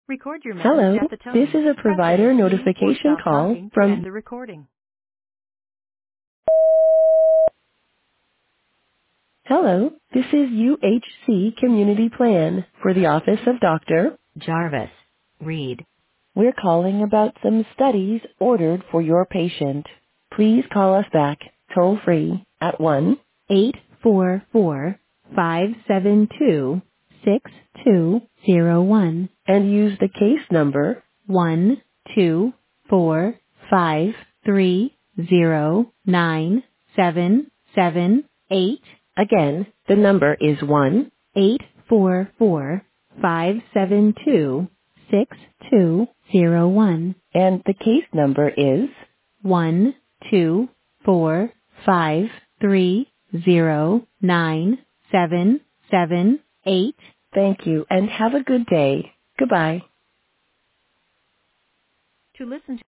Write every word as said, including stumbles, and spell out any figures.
Record your message Hello, at the this tone. is a Press provider any key or notification stop call talking to end from. the recording. Hello, this is U H C Community Plan for the Office of Doctor Jarvis. Read. We're calling about some studies ordered for your patient. Please call us back toll free at one eight four four, five seven two, six two zero one and use the case number one two four five three zero nine seven seven eight. Again, the number is one eight four four, five seven two, six two zero one and the case number is one two four five three zero nine seven seven eight. Thank you and have a good day. Goodbye. To listen